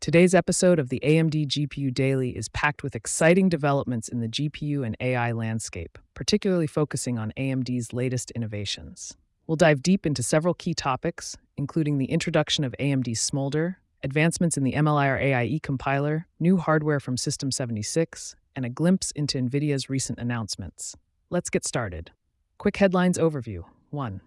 Today's episode of the AMD GPU Daily is packed with exciting developments in the GPU and AI landscape, particularly focusing on AMD's latest innovations. We'll dive deep into several key topics, including the introduction of AMD's Smolder, advancements in the MLIR AIE compiler, new hardware from System 76, and a glimpse into NVIDIA's recent announcements. Let's get started. Quick headlines overview. 1.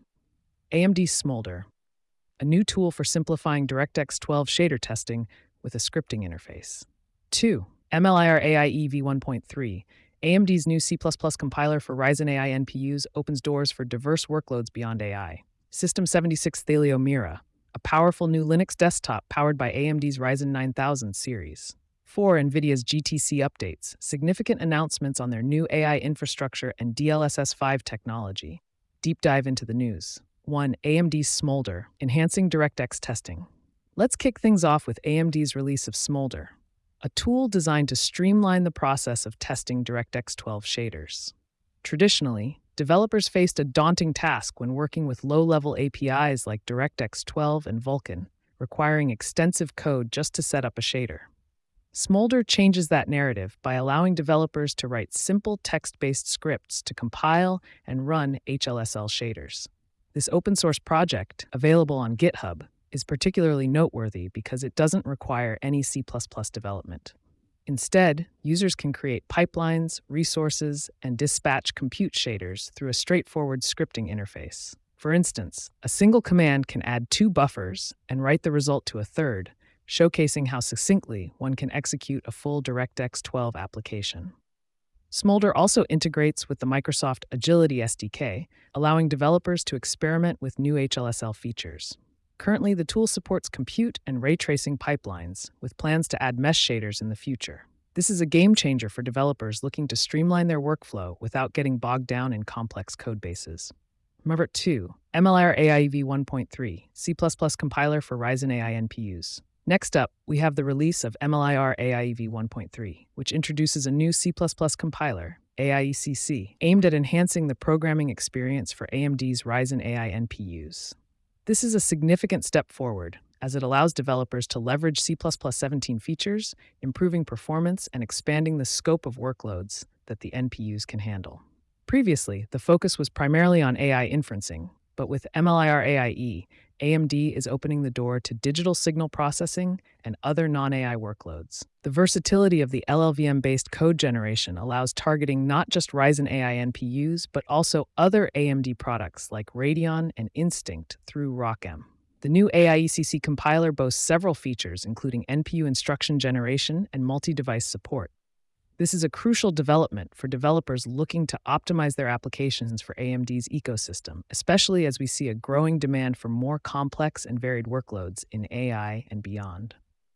AMD Smolder, a new tool for simplifying DirectX 12 shader testing with a scripting interface. 2. MLIR AIE v1.3, AMD's new C++ compiler for Ryzen AI NPUs opens doors for diverse workloads beyond AI. System 76 Thelio Mira, a powerful new Linux desktop powered by AMD's Ryzen 9000 series. 4. NVIDIA's GTC updates, significant announcements on their new AI infrastructure and DLSS 5 technology. Deep dive into the news. 1. AMD Smolder, enhancing DirectX testing. Let's kick things off with AMD's release of Smolder, a tool designed to streamline the process of testing DirectX 12 shaders. Traditionally, developers faced a daunting task when working with low-level APIs like DirectX 12 and Vulkan, requiring extensive code just to set up a shader. Smolder changes that narrative by allowing developers to write simple text-based scripts to compile and run HLSL shaders. This open-source project, available on GitHub, is particularly noteworthy because it doesn't require any C++ development. Instead, users can create pipelines, resources, and dispatch compute shaders through a straightforward scripting interface. For instance, a single command can add 2 buffers and write the result to a third, showcasing how succinctly one can execute a full DirectX 12 application. Smolder also integrates with the Microsoft Agility SDK, allowing developers to experiment with new HLSL features. Currently, the tool supports compute and ray tracing pipelines, with plans to add mesh shaders in the future. This is a game changer for developers looking to streamline their workflow without getting bogged down in complex codebases. Number 2. MLIR AIE v1.3, C++ compiler for Ryzen AI NPUs. Next up, we have the release of MLIR AIE v1.3, which introduces a new C++ compiler, AIECC, aimed at enhancing the programming experience for AMD's Ryzen AI NPUs. This is a significant step forward, as it allows developers to leverage C++17 features, improving performance and expanding the scope of workloads that the NPUs can handle. Previously, the focus was primarily on AI inferencing, but with MLIR AIE, AMD is opening the door to digital signal processing and other non-AI workloads. The versatility of the LLVM-based code generation allows targeting not just Ryzen AI NPUs, but also other AMD products like Radeon and Instinct through ROCm. The new AIECC compiler boasts several features, including NPU instruction generation and multi-device support. This is a crucial development for developers looking to optimize their applications for AMD's ecosystem, especially as we see a growing demand for more complex and varied workloads in AI and beyond.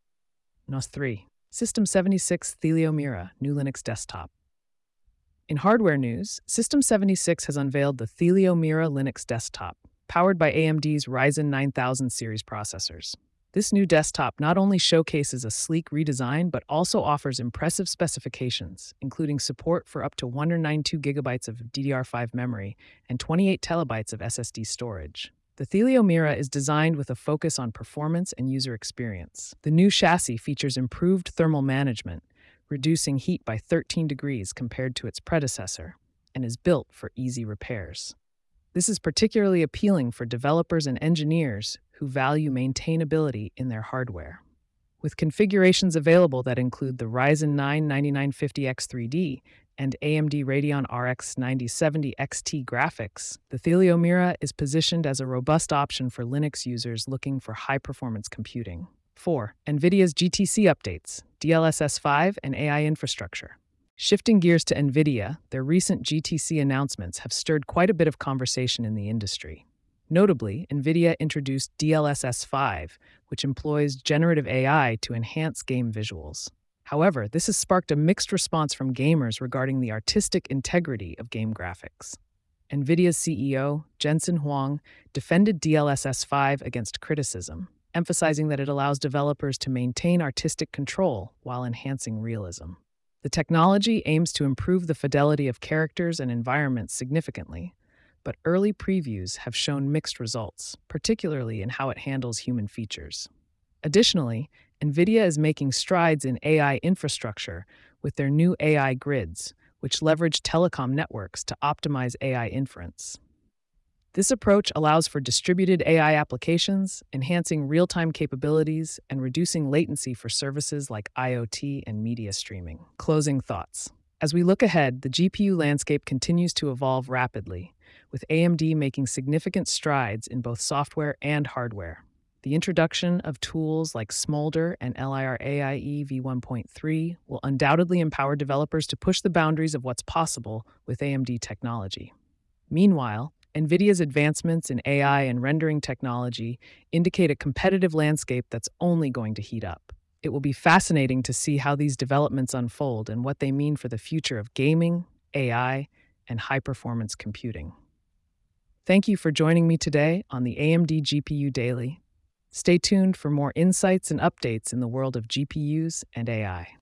NOS 3. System 76 Thelio Mira, new Linux desktop. In hardware news, System 76 has unveiled the Thelio Mira Linux desktop, powered by AMD's Ryzen 9000 series processors. This new desktop not only showcases a sleek redesign, but also offers impressive specifications, including support for up to 192 gigabytes of DDR5 memory and 28 terabytes of SSD storage. The Thelio Mira is designed with a focus on performance and user experience. The new chassis features improved thermal management, reducing heat by 13 degrees compared to its predecessor, and is built for easy repairs. This is particularly appealing for developers and engineers who value maintainability in their hardware. With configurations available that include the Ryzen 9 9950X3D and AMD Radeon RX 9070 XT graphics, the Thelio Mira is positioned as a robust option for Linux users looking for high-performance computing. 4. NVIDIA's GTC updates, DLSS 5 and AI infrastructure. Shifting gears to NVIDIA, their recent GTC announcements have stirred quite a bit of conversation in the industry. Notably, NVIDIA introduced DLSS 5, which employs generative AI to enhance game visuals. However, this has sparked a mixed response from gamers regarding the artistic integrity of game graphics. NVIDIA's CEO, Jensen Huang, defended DLSS 5 against criticism, emphasizing that it allows developers to maintain artistic control while enhancing realism. The technology aims to improve the fidelity of characters and environments significantly, but early previews have shown mixed results, particularly in how it handles human features. Additionally, NVIDIA is making strides in AI infrastructure with their new AI grids, which leverage telecom networks to optimize AI inference. This approach allows for distributed AI applications, enhancing real time capabilities and reducing latency for services like IoT and media streaming. Closing thoughts. As we look ahead, the GPU landscape continues to evolve rapidly, with AMD making significant strides in both software and hardware. The introduction of tools like Smolder and LIR AIE v1.3 will undoubtedly empower developers to push the boundaries of what's possible with AMD technology. Meanwhile, NVIDIA's advancements in AI and rendering technology indicate a competitive landscape that's only going to heat up. It will be fascinating to see how these developments unfold and what they mean for the future of gaming, AI, and high-performance computing. Thank you for joining me today on the AMD GPU Daily. Stay tuned for more insights and updates in the world of GPUs and AI.